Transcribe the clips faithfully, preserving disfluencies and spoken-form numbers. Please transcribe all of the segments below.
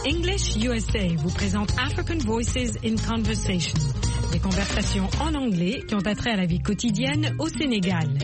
English U S A vous présente African Voices in Conversation, des conversations en anglais qui ont attrait à la vie quotidienne au Sénégal.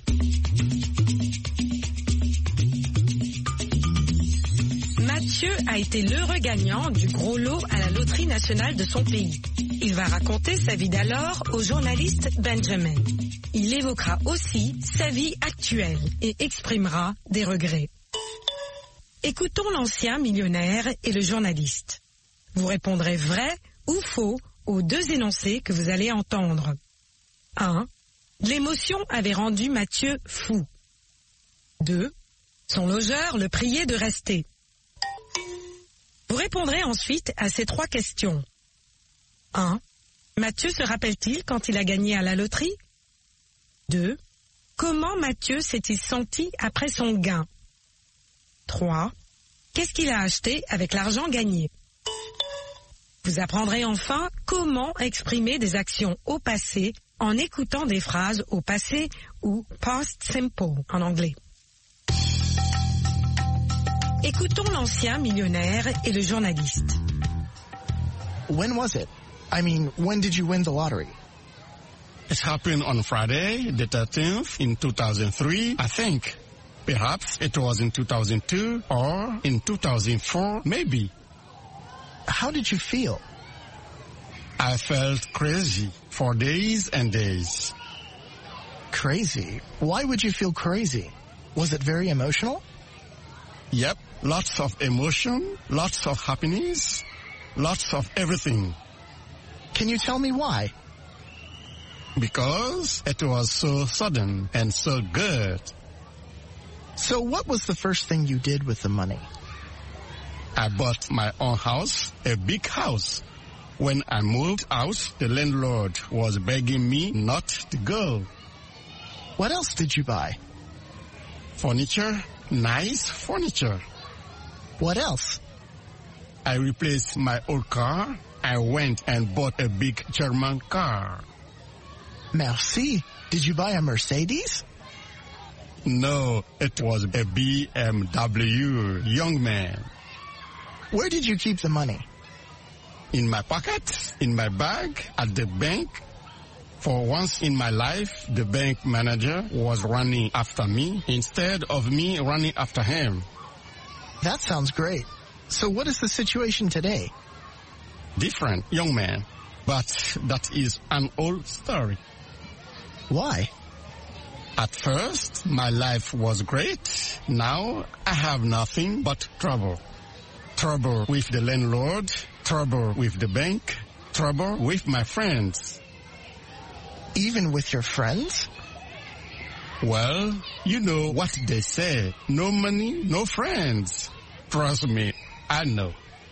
Mathieu a été l'heureux gagnant du gros lot à la loterie nationale de son pays. Il va raconter sa vie d'alors au journaliste Benjamin. Il évoquera aussi sa vie actuelle et exprimera des regrets. Écoutons l'ancien millionnaire et le journaliste. Vous répondrez vrai ou faux aux deux énoncés que vous allez entendre. un. L'émotion avait rendu Mathieu fou. deux. Son logeur le priait de rester. Vous répondrez ensuite à ces trois questions. un. Mathieu se rappelle-t-il quand il a gagné à la loterie? deux. Comment Mathieu s'est-il senti après son gain? trois. Qu'est-ce qu'il a acheté avec l'argent gagné? Vous apprendrez enfin comment exprimer des actions au passé en écoutant des phrases au passé ou past simple en anglais. Écoutons l'ancien millionnaire et le journaliste. When was it? I mean, when did you win the lottery? It happened on Friday, the thirteenth, in two thousand three, I think. Perhaps it was in two thousand two or in two thousand four, maybe. How did you feel? I felt crazy for days and days. Crazy? Why would you feel crazy? Was it very emotional? Yep, lots of emotion, lots of happiness, lots of everything. Can you tell me why? Because it was so sudden and so good. So what was the first thing you did with the money? I bought my own house, a big house. When I moved out, the landlord was begging me not to go. What else did you buy? Furniture, nice furniture. What else? I replaced my old car. I went and bought a big German car. Merci. Did you buy a Mercedes? No, it was a B M W, young man. Where did you keep the money? In my pocket, in my bag, at the bank. For once in my life, the bank manager was running after me instead of me running after him. That sounds great. So what is the situation today? Different, young man. But that is an old story. Why? At first, my life was great. Now, I have nothing but trouble. Trouble with the landlord, trouble with the bank, trouble with my friends. Even with your friends? Well, you know what they say. No money, no friends. Trust me, I know.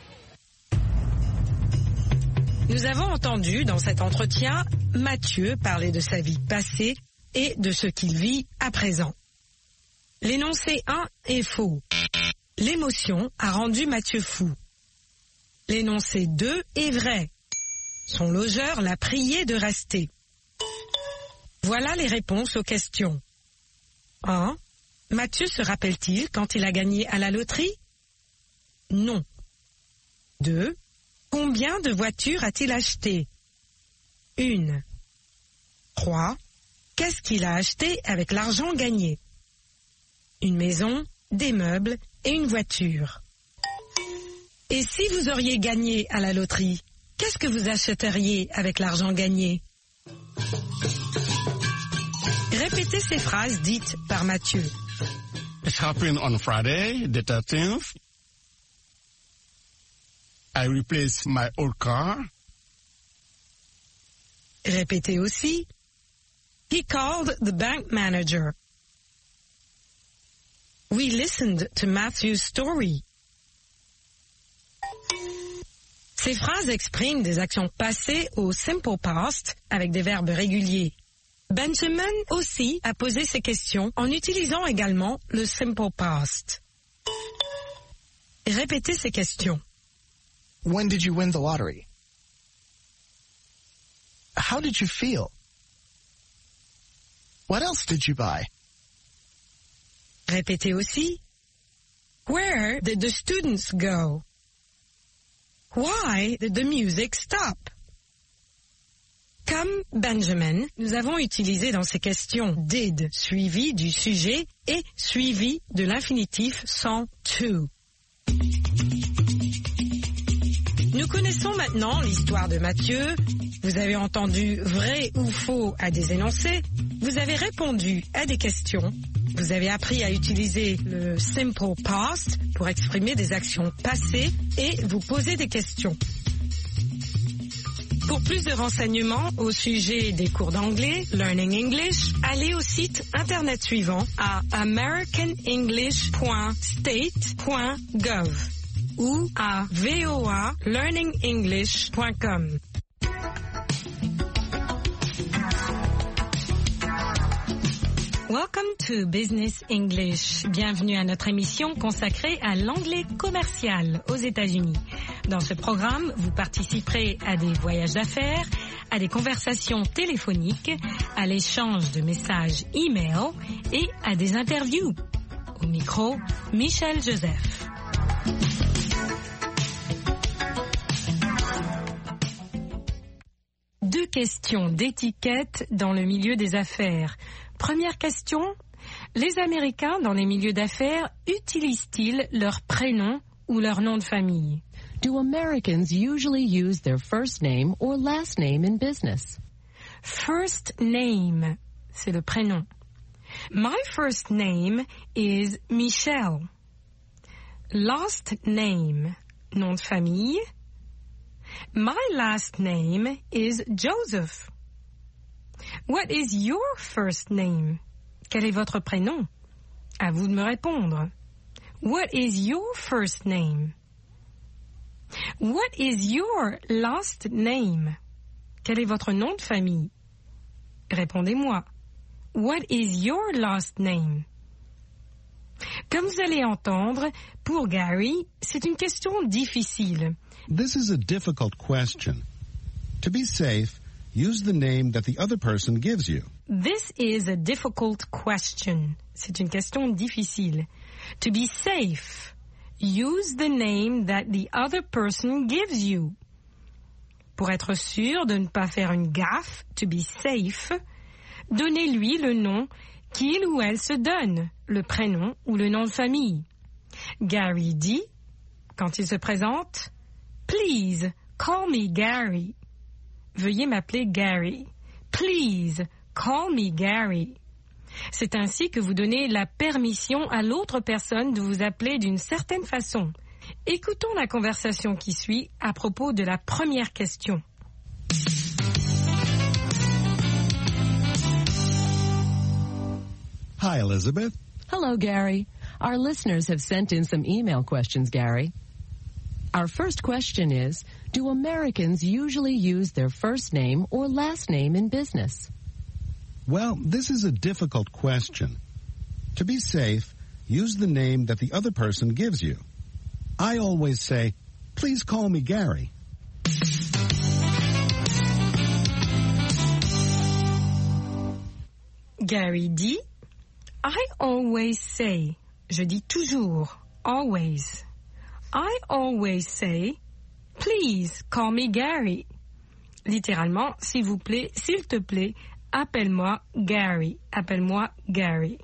Nous avons entendu dans cet entretien Mathieu parler de sa vie passée et de ce qu'il vit à présent. L'énoncé un est faux. L'émotion a rendu Mathieu fou. L'énoncé deux est vrai. Son logeur l'a prié de rester. Voilà les réponses aux questions. un. Mathieu se rappelle-t-il quand il a gagné à la loterie? Non. deux. Combien de voitures a-t-il acheté? Une. trois. Qu'est-ce qu'il a acheté avec l'argent gagné? Une maison, des meubles et une voiture. Et si vous auriez gagné à la loterie, qu'est-ce que vous achèteriez avec l'argent gagné? Répétez ces phrases dites par Mathieu. It happened on Friday, the thirteenth. I replaced my old car. Répétez aussi. He called the bank manager. We listened to Matthew's story. Ces phrases expriment des actions passées au simple past avec des verbes réguliers. Benjamin aussi a posé ces questions en utilisant également le simple past. Répétez ces questions. When did you win the lottery? How did you feel? What else did you buy? Répétez aussi. Where did the students go? Why did the music stop? Comme Benjamin, nous avons utilisé dans ces questions did suivi du sujet et suivi de l'infinitif sans to. Nous connaissons maintenant l'histoire de Mathieu. Vous avez entendu vrai ou faux à des énoncés. Vous avez répondu à des questions. Vous avez appris à utiliser le simple past pour exprimer des actions passées et vous poser des questions. Pour plus de renseignements au sujet des cours d'anglais, Learning English, allez au site internet suivant à american english point state point gov ou à voa learning english point com. Welcome to Business English. Bienvenue à notre émission consacrée à l'anglais commercial aux États-Unis. Dans ce programme, vous participerez à des voyages d'affaires, à des conversations téléphoniques, à l'échange de messages e-mail et à des interviews. Au micro, Michel Joseph. Deux questions d'étiquette dans le milieu des affaires. Première question, les Américains dans les milieux d'affaires utilisent-ils leur prénom ou leur nom de famille? Do Americans usually use their first name or last name in business? First name, c'est le prénom. My first name is Michelle. Last name, nom de famille. My last name is Joseph. What is your first name? Quel est votre prénom? À vous de me répondre. What is your first name? What is your last name? Quel est votre nom de famille? Répondez-moi. What is your last name? Comme vous allez entendre, pour Gary, c'est une question difficile. This is a difficult question. To be safe, use the name that the other person gives you. This is a difficult question. C'est une question difficile. To be safe, use the name that the other person gives you. Pour être sûr de ne pas faire une gaffe, to be safe, donnez-lui le nom qu'il ou elle se donne, le prénom ou le nom de famille. Gary dit, quand il se présente, « Please, call me Gary ». Veuillez m'appeler Gary. Please, call me Gary. C'est ainsi que vous donnez la permission à l'autre personne de vous appeler d'une certaine façon. Écoutons la conversation qui suit à propos de la première question. Hi, Elizabeth. Hello, Gary. Our listeners have sent in some email questions, Gary. Our first question is, do Americans usually use their first name or last name in business? Well, this is a difficult question. To be safe, use the name that the other person gives you. I always say, please call me Gary. Gary dit, I always say, je dis toujours, always. I always say, please call me Gary. Littéralement, s'il vous plaît, s'il te plaît, appelle-moi Gary. Appelle-moi Gary.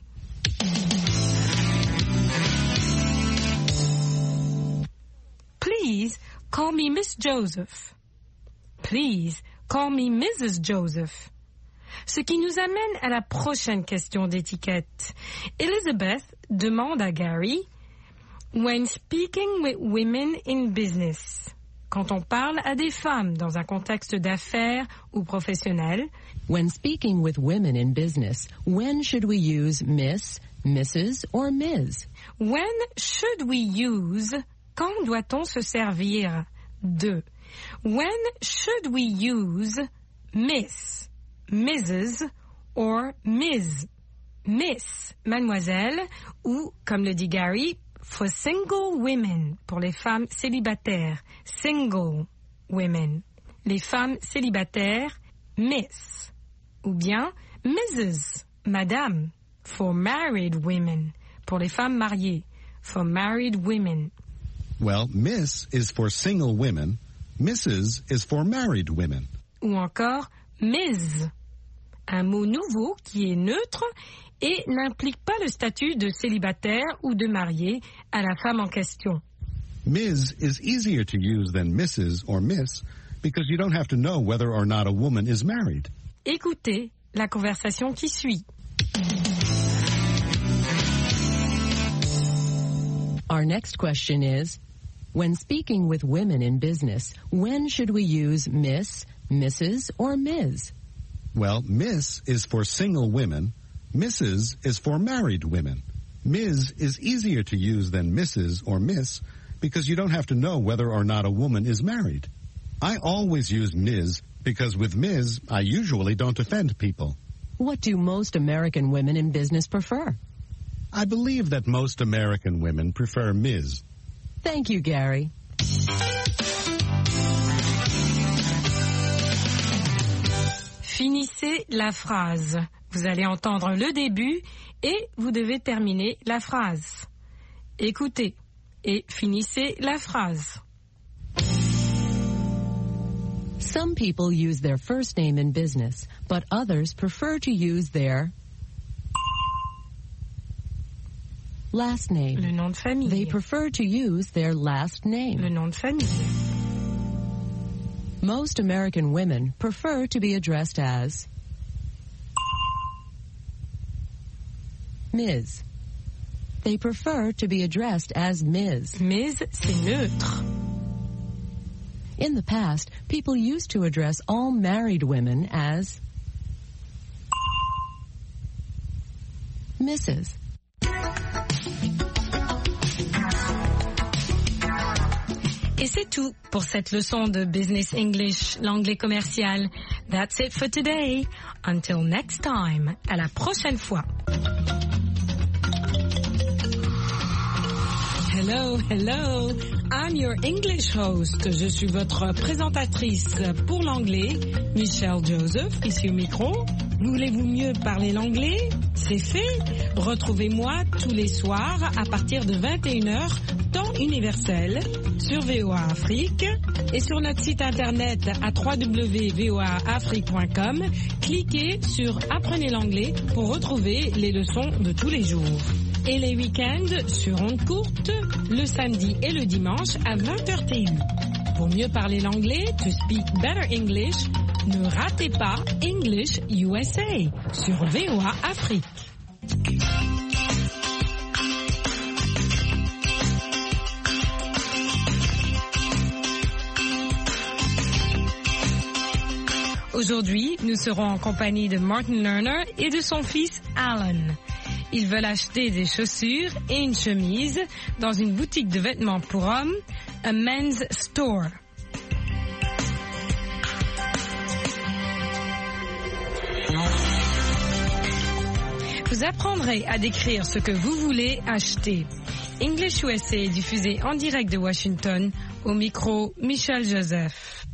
Please call me Miss Joseph. Please call me Missus Joseph. Ce qui nous amène à la prochaine question d'étiquette. Elizabeth demande à Gary, when speaking with women in business, quand on parle à des femmes dans un contexte d'affaires ou professionnel, when speaking with women in business, when should we use Miss, Missus or Miz? When should we use, quand doit-on se servir de? When should we use Miss, Missus or Miz? Miss, mademoiselle, ou, comme le dit Gary, for single women, pour les femmes célibataires, single women. Les femmes célibataires, Miss. Ou bien Missus, madame, for married women, pour les femmes mariées, for married women. Well, Miss is for single women, Missus is for married women. Ou encore Miz, un mot nouveau qui est neutre et n'implique pas le statut de célibataire ou de marié à la femme en question. Miz is easier to use than Missus or Miss because you don't have to know whether or not a woman is married. Écoutez la conversation qui suit. Our next question is, when speaking with women in business, when should we use Miss, Missus, or Miz? Well, Miss is for single women. Missus is for married women. Miz is easier to use than Missus or Miss because you don't have to know whether or not a woman is married. I always use Miz because with Miz, I usually don't offend people. What do most American women in business prefer? I believe that most American women prefer Miz. Thank you, Gary. Finissez la phrase. Vous allez entendre le début et vous devez terminer la phrase. Écoutez et finissez la phrase. Some people use their first name in business, but others prefer to use their last name. Le nom de famille. They prefer to use their last name. Le nom de famille. Most American women prefer to be addressed as Miz. They prefer to be addressed as Miz. Miz, c'est neutre. In the past, people used to address all married women as Missus Et c'est tout pour cette leçon de Business English, l'anglais commercial. That's it for today. Until next time. À la prochaine fois. Hello, hello. I'm your English host. Je suis votre présentatrice pour l'anglais, Michelle Joseph, ici au micro. Voulez-vous mieux parler l'anglais? C'est fait. Retrouvez-moi tous les soirs à partir de vingt et une heures, temps universel, sur V O A Afrique et sur notre site internet à w w w point v o a afrique point com. Cliquez sur Apprenez l'anglais pour retrouver les leçons de tous les jours. Et les week-ends sur ondes courtes, le samedi et le dimanche à vingt heures T U. Pour mieux parler l'anglais, to speak better English, ne ratez pas English U S A sur V O A Afrique. Aujourd'hui, nous serons en compagnie de Martin Lerner et de son fils Alan. Ils veulent acheter des chaussures et une chemise dans une boutique de vêtements pour hommes, a men's store. Vous apprendrez à décrire ce que vous voulez acheter. English U S A est diffusé en direct de Washington, au micro Michelle Joseph.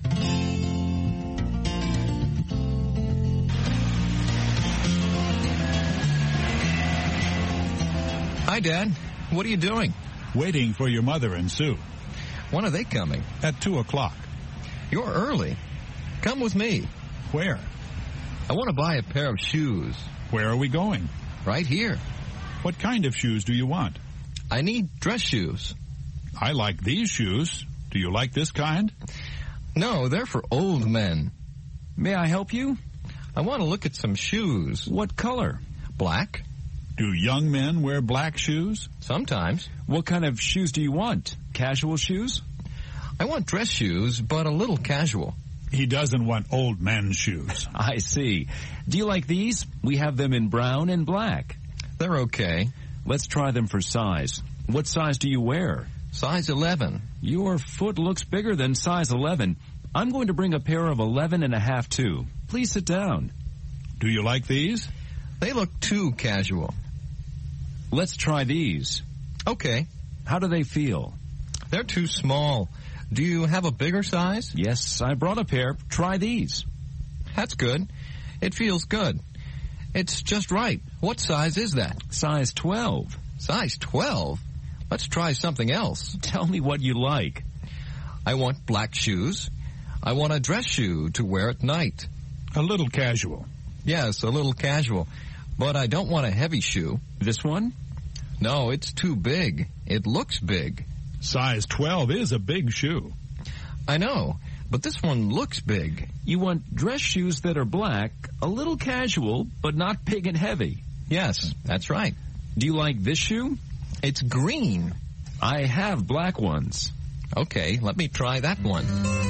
Hi, Dad. What are you doing? Waiting for your mother and Sue. When are they coming? At two o'clock. You're early. Come with me. Where? I want to buy a pair of shoes. Where are we going? Right here. What kind of shoes do you want? I need dress shoes. I like these shoes. Do you like this kind? No, they're for old men. May I help you? I want to look at some shoes. What color? Black. Do young men wear black shoes? Sometimes. What kind of shoes do you want? Casual shoes? I want dress shoes, but a little casual. He doesn't want old men's shoes. I see. Do you like these? We have them in brown and black. They're okay. Let's try them for size. What size do you wear? Size eleven. Your foot looks bigger than size eleven. I'm going to bring a pair of eleven and a half too. Please sit down. Do you like these? They look too casual. Let's try these. Okay. How do they feel? They're too small. Do you have a bigger size? Yes, I brought a pair. Try these. That's good. It feels good. It's just right. What size is that? Size twelve. Size twelve? Let's try something else. Tell me what you like. I want black shoes. I want a dress shoe to wear at night. A little casual. Yes, a little casual. But I don't want a heavy shoe. This one? No, it's too big. It looks big. Size twelve is a big shoe. I know, but this one looks big. You want dress shoes that are black, a little casual, but not big and heavy. Yes, that's right. Do you like this shoe? It's green. I have black ones. Okay, let me try that one.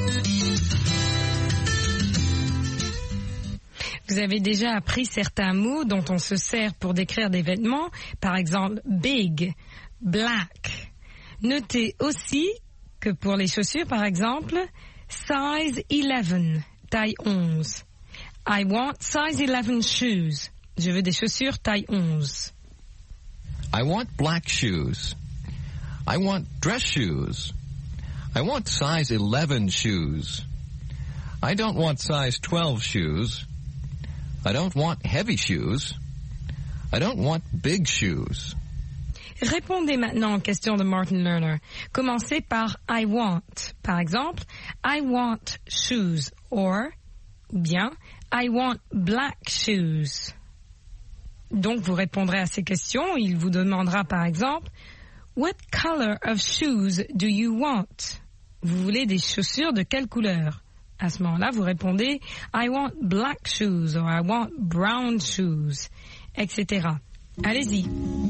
Vous avez déjà appris certains mots dont on se sert pour décrire des vêtements, par exemple big, black. Notez aussi que pour les chaussures, par exemple, size eleven, taille onze. I want size eleven shoes. Je veux des chaussures taille onze. I want black shoes. I want dress shoes. I want size eleven shoes. I don't want size twelve shoes. I don't want heavy shoes. I don't want big shoes. Répondez maintenant aux questions de Martin Lerner. Commencez par I want. Par exemple, I want shoes or, ou bien, I want black shoes. Donc, vous répondrez à ces questions. Il vous demandera par exemple, what color of shoes do you want? Vous voulez des chaussures de quelle couleur? À ce moment-là, vous répondez, I want black shoes or I want brown shoes, et cetera. Allez-y.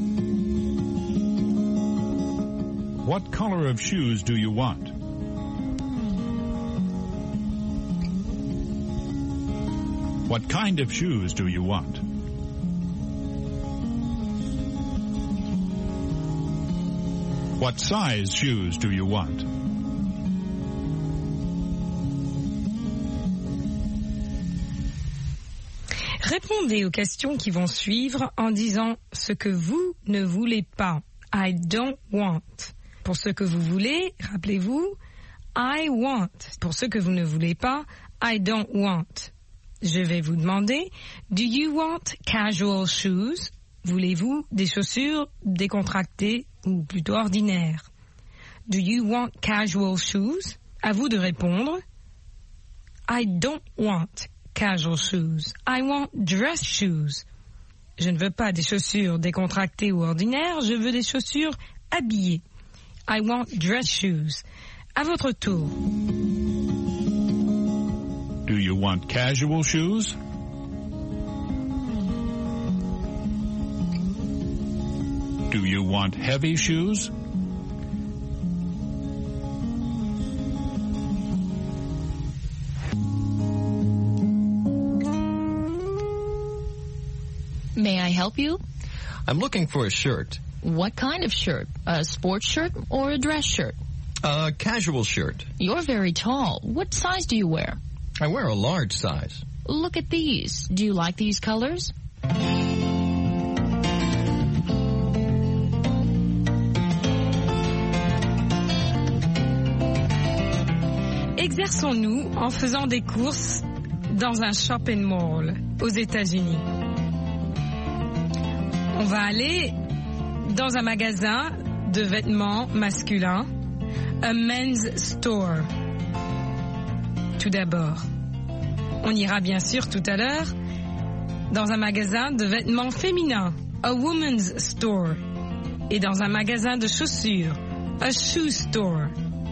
What color of shoes do you want? What kind of shoes do you want? What size shoes do you want? Répondez aux questions qui vont suivre en disant ce que vous ne voulez pas. I don't want. Pour ce que vous voulez, rappelez-vous, I want. Pour ce que vous ne voulez pas, I don't want. Je vais vous demander, do you want casual shoes? Voulez-vous des chaussures décontractées ou plutôt ordinaires? Do you want casual shoes? À vous de répondre. I don't want casual shoes. I want dress shoes. Je ne veux pas des chaussures décontractées ou ordinaires, je veux des chaussures habillées. I want dress shoes. À votre tour. Do you want casual shoes? Do you want heavy shoes? May I help you? I'm looking for a shirt. What kind of shirt? A sports shirt or a dress shirt? A casual shirt. You're very tall. What size do you wear? I wear a large size. Look at these. Do you like these colors? Exerçons-nous en faisant des courses dans un shopping mall aux États-Unis. On va aller dans un magasin de vêtements masculins, a men's store. Tout d'abord, on ira bien sûr tout à l'heure dans un magasin de vêtements féminins, a woman's store, et dans un magasin de chaussures, a shoe store.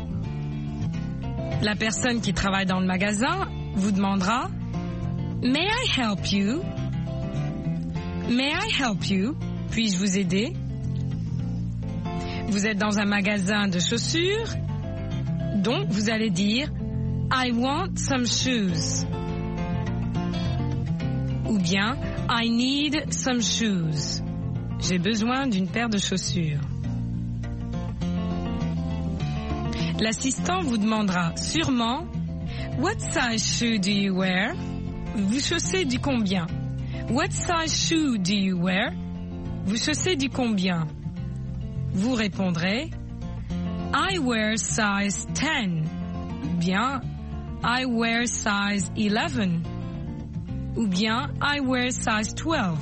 La personne qui travaille dans le magasin vous demandera « May I help you? May I help you? Puis-je vous aider? » Vous êtes dans un magasin de chaussures, donc vous allez dire « I want some shoes » ou bien « I need some shoes ». J'ai besoin d'une paire de chaussures. L'assistant vous demandera sûrement « What size shoe do you wear? » Vous chaussez du combien? What size shoe do you wear? Vous chaussez du combien? Vous répondrez I wear size ten. Ou bien I wear size eleven. Ou bien I wear size twelve.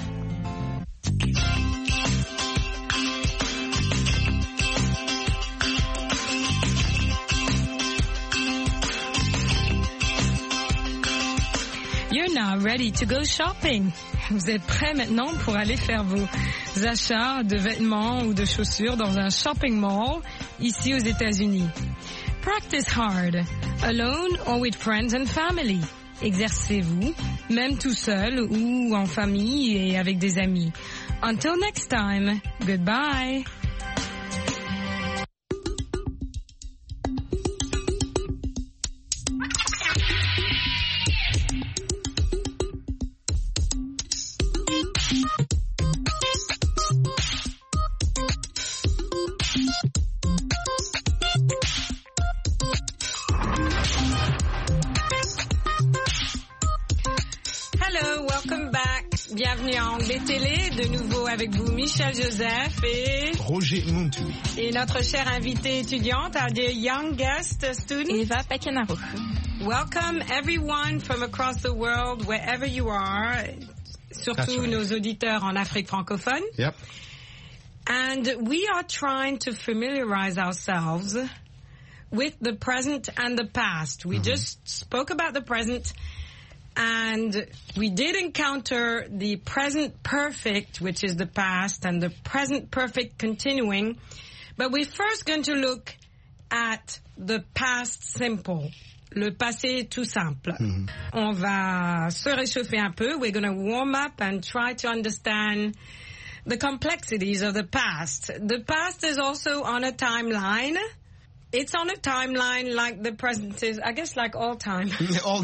You're now ready to go shopping. Vous êtes prêts maintenant pour aller faire vos achats de vêtements ou de chaussures dans un shopping mall ici aux États-Unis. Practice hard, alone or with friends and family. Exercez-vous, même tout seul ou en famille et avec des amis. Until next time, goodbye. Bienvenue à Anglais Télé, de nouveau avec vous Michel Joseph et Roger Muntu. Et notre chère invitée étudiante, our dear young guest student, Eva Pekenaro. Welcome everyone from across the world, wherever you are, surtout right. Nos auditeurs en Afrique francophone. Yep. And we are trying to familiarize ourselves with the present and the past. We mm-hmm. just spoke about the present. And we did encounter the present perfect, which is the past, and the present perfect continuing. But we're first going to look at the past simple, le passé tout simple. Mm-hmm. On va se réchauffer un peu. We're going to warm up and try to understand the complexities of the past. The past is also on a timeline. It's on a timeline like the present is, I guess, like all time. all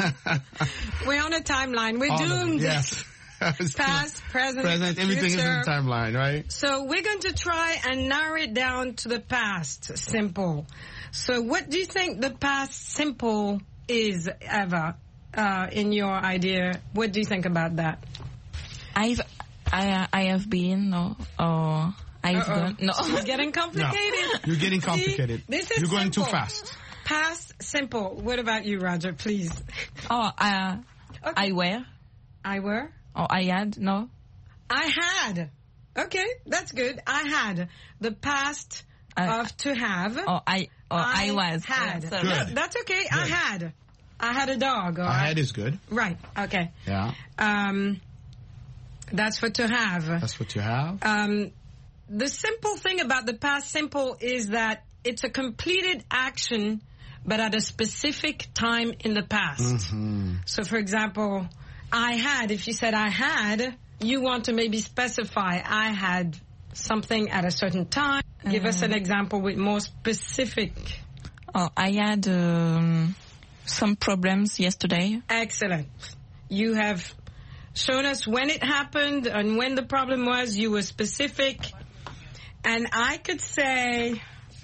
We're on a timeline. We're all doomed. Yes. Past, present, present, everything future. is in the timeline, right? So we're going to try and narrow it down to the past simple. So what do you think the past simple is, Eva, uh, in your idea? What do you think about that? I've, I, I have been, no, or... I've gone, no. It's getting complicated. No. You're getting complicated. See, this is You're going simple. too fast. Past simple. What about you, Roger, please? Oh, uh, okay. I were. I were? Oh, I had, no. I had. Okay, that's good. I had. The past uh, of to have. Oh, I, oh, I, I was. had. Yeah, no, that's okay. Good. I had. I had a dog. Or I had is good. Right, okay. Yeah. Um, that's for to have. That's what you have. Um, The simple thing about the past simple is that it's a completed action, but at a specific time in the past. Mm-hmm. So, for example, I had, if you said I had, you want to maybe specify I had something at a certain time. Mm-hmm. Give us an example with more specific. Oh, I had um, some problems yesterday. Excellent. You have shown us when it happened and when the problem was. You were specific. And I could say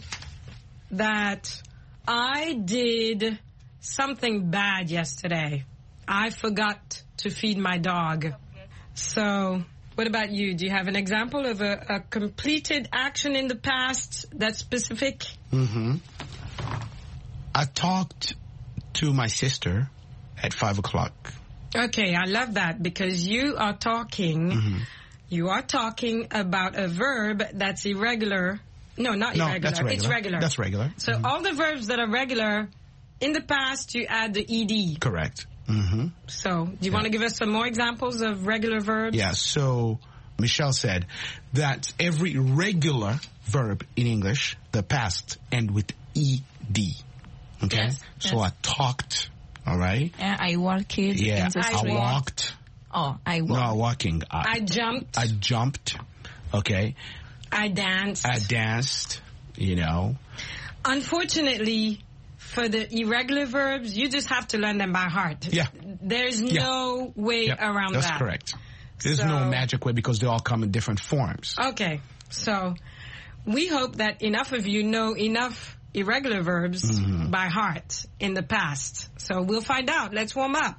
that I did something bad yesterday. I forgot to feed my dog. So, what about you? Do you have an example of a, a completed action in the past that's specific? Mm-hmm. I talked to my sister at five o'clock. Okay, I love that because you are talking... Mm-hmm. You are talking about a verb that's irregular. No, not no, irregular. That's regular. It's regular. That's regular. So mm-hmm. all the verbs that are regular, in the past, you add the ed. Correct. Mm-hmm. So do you yeah. want to give us some more examples of regular verbs? Yeah, so Michelle said that every regular verb in English, the past, end with ed. Okay? Yes, so yes. I talked, all right? Yeah, I walked in yeah, the I street. walked. Oh, I walked. No, walking. I, I jumped. I jumped. Okay. I danced. I danced, you know. Unfortunately, for the irregular verbs, you just have to learn them by heart. Yeah. There's yeah. no way yep. around That's that. That's correct. There's so, no magic way because they all come in different forms. Okay. So we hope that enough of you know enough irregular verbs mm-hmm. by heart in the past. So we'll find out. Let's warm up.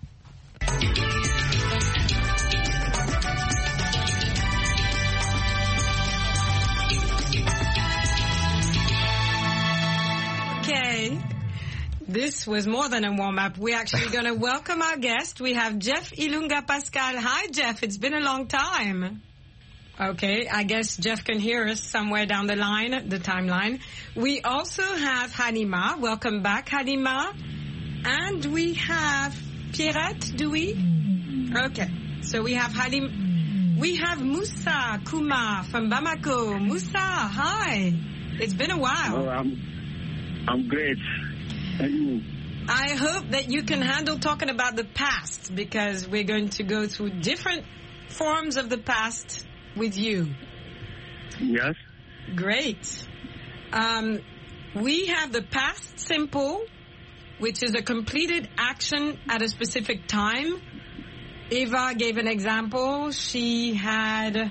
Okay. This was more than a warm-up. We're actually going to welcome our guest. We have Jeff Ilunga Pascal. Hi, Jeff. It's been a long time. Okay, I guess Jeff can hear us somewhere down the line, the timeline. We also have Halima. Welcome back, Halima. And we have Pierrette, do we? Okay. So we have Halim. We have Moussa Kuma from Bamako. Moussa, hi. It's been a while. Oh, I'm, I'm great. And you? I hope that you can handle talking about the past, because we're going to go through different forms of the past with you. Yes. Great. Um, we have the past simple, which is a completed action at a specific time. Eva gave an example. She had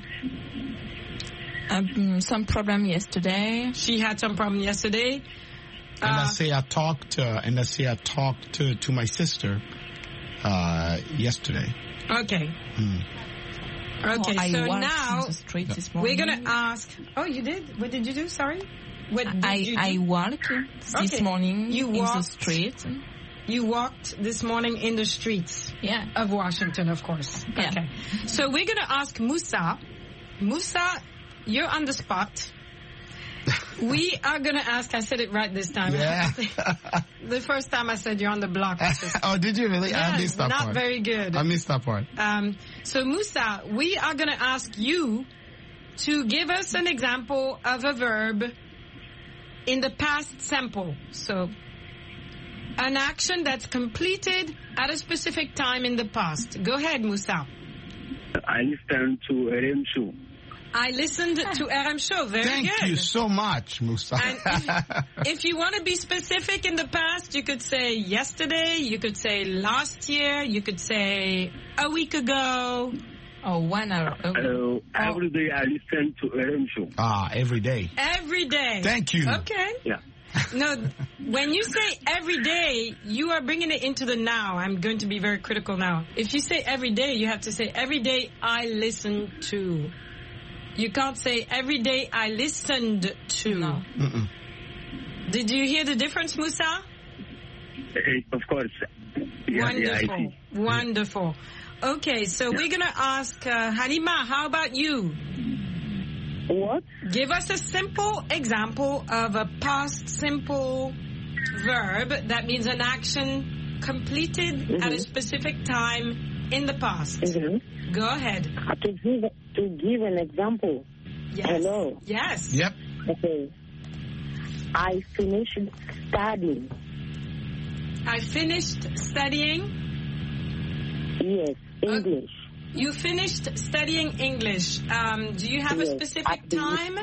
um, some problem yesterday. She had some problem yesterday. And Uh, I say I talked, uh, and I say I talked to, to my sister, uh, yesterday. Okay. Mm. Okay, Oh, I so walked now on the street this we're morning. going to ask... Oh, you did? What did you do? Sorry? What did I, you do? I walked this Okay. morning You in the walked- street. You walked this morning in the streets Yeah. of Washington, of course. Yeah. Okay. So we're going to ask Moussa. Moussa, you're on the spot. We are going to ask, I said it right this time. Yeah. The first time I said you're on the block. Oh, did you really? Yeah, I missed that not part. very good. I missed that part. Um, so Moussa, we are going to ask you to give us an example of a verb in the past simple. So an action that's completed at a specific time in the past. Go ahead, Moussa. I listened to R M show. I listened to R M show. Very Thank good. you so much, Moussa. And if, if you want to be specific in the past, you could say yesterday, you could say last year, you could say a week ago. Oh, one hour ago. Uh, every day I listen to R M show. Ah, every day. Every day. Thank you. Okay. Yeah. No, when you say every day, you are bringing it into the now. I'm going to be very critical now. If you say every day, you have to say every day I listen to. You can't say every day I listened to. No. Mm-mm. Did you hear the difference, Moussa? Uh, of course. Yeah, yeah, I Wonderful. see. Wonderful. Okay, so we're going to ask uh, Halima, how about you? What? Give us a simple example of a past simple verb that means an action completed Mm-hmm. at a specific time in the past. Mm-hmm. Go ahead. Uh, to give to give an example. Yes. Hello. Yes. Yep. Okay. I finished studying. I finished studying. Yes, English. You finished studying English. Um, do you have yes. a specific At the- time?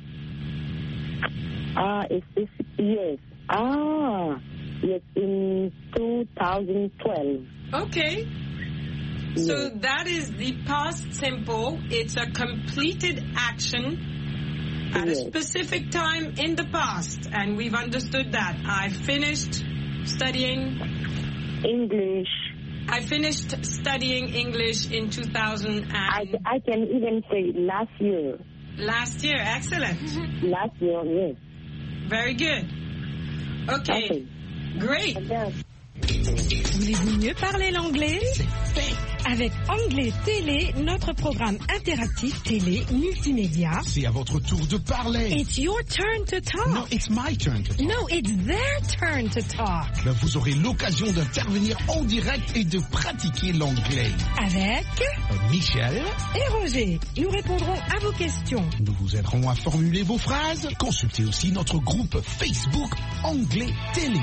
Ah, uh, it's, it's yes. Ah, yes, in two thousand twelve. Okay. So that is the past simple. It's a completed action at a Yes. specific time in the past. And we've understood that. I finished studying English. I finished studying English in two thousand I, and I can even say last year. last year. Excellent. Last year, yes. Very good. Okay. Okay. Great. Voulez-vous mieux parler l'anglais? Avec Anglais Télé, notre programme interactif télé multimédia. C'est à votre tour de parler. It's your turn to talk. No, it's my turn to talk. No, it's their turn to talk. Ben, vous aurez l'occasion d'intervenir en direct et de pratiquer l'anglais. Avec Euh, Michel, et Roger, nous répondrons à vos questions. nous vous aiderons à formuler vos phrases. Consultez aussi notre groupe Facebook Anglais Télé.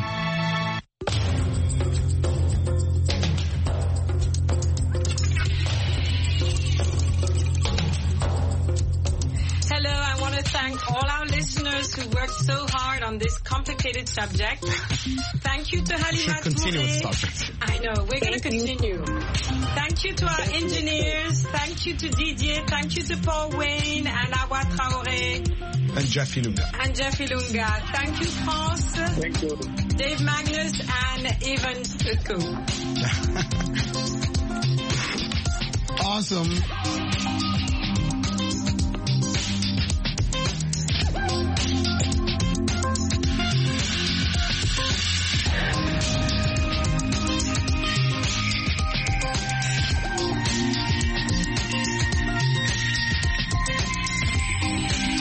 Hello, I want to thank all our listeners who worked so hard on this complicated subject. Thank you to Halima should continue with Touré. subject. I know, we're going to continue. Thank you to our engineers. Thank you to Didier. Thank you to Paul Wayne and Awa Traoré And Jeff Ilunga. and Jeffy Lunga. Thank you, France, Thank you. Dave Magnus, and Evan Stuku. Awesome.